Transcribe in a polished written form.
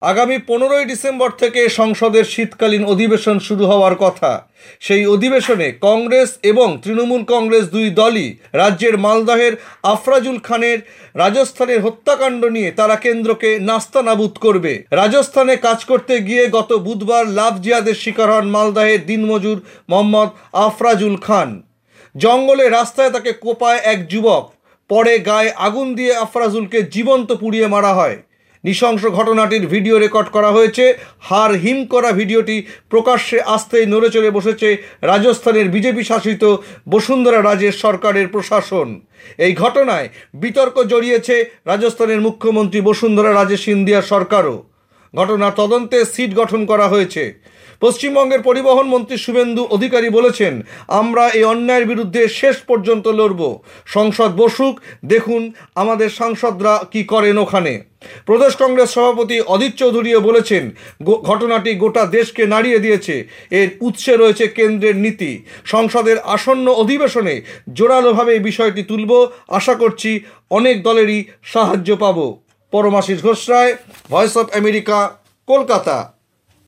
আগামী 15ই ডিসেম্বর থেকে সংসদের শীতকালীন অধিবেশন শুরু হওয়ার কথা। সেই অধিবেশনে কংগ্রেস এবং তৃণমূল কংগ্রেস দুই দলই রাজ্যের মালদহের আফরাজুল খানের রাজস্থানের হত্যাকাণ্ড নিয়ে তারা কেন্দ্রকে নাস্তানাবুদ করবে। রাজস্থানে কাজ করতে গিয়ে গত বুধবার লাভ জিহাদের শিকার হন মালদহের দিনমজুর মোহাম্মদ আফরাজুল খান। জঙ্গলে রাস্তায় তাকে কোপায় এক যুবক, পরে গায়ে আগুন দিয়ে আফরাজুলকে জীবন্ত পুড়িয়ে মারা হয়। নৃশংস ঘটনাটির ভিডিও রেকর্ড করা হয়েছে। হাড় হিম করা ভিডিওটি প্রকাশ্যে আসতেই নড়ে চড়ে বসেছে রাজস্থানের বিজেপি শাসিত বসুন্ধরা রাজের সরকারের প্রশাসন। এই ঘটনায় বিতর্ক জড়িয়েছে রাজস্থানের মুখ্যমন্ত্রী বসুন্ধরা রাজে সিন্ধিয়ার সরকারও। ঘটনার তদন্তে সিট গঠন করা হয়েছে। পশ্চিমবঙ্গের পরিবহন মন্ত্রী শুভেন্দু অধিকারী বলেছেন, আমরা এই অন্যায়ের বিরুদ্ধে শেষ পর্যন্ত লড়ব। সংসদ বসুক, দেখুন আমাদের সাংসদরা কি করেন ওখানে। প্রদেশ কংগ্রেস সভাপতি অধীর চৌধুরীও বলেছেন, ঘটনাটি গোটা দেশকে নাড়িয়ে দিয়েছে। এর উৎসে রয়েছে কেন্দ্রের নীতি। সংসদের আসন্ন অধিবেশনে জোরালোভাবে এই বিষয়টি তুলব। আশা করছি অনেক দলেরই সাহায্য পাব। Paramashis Ghosh Roy, voice of America, Kolkata.